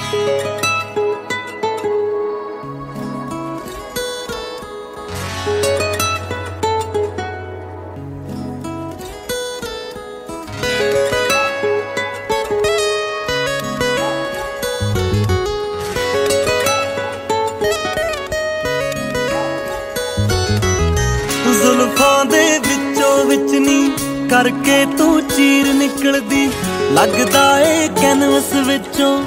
ਜ਼ੁਲਫਾਂ ਦੇ ਵਿੱਚੋਂ ਵਿੱਚ ਨੀ ਕਰਕੇ ਤੂੰ ਚੀਰ ਨਿਕਲਦੀ, ਲੱਗਦਾ ਏ ਕੈਨਵਸ ਵਿੱਚੋਂ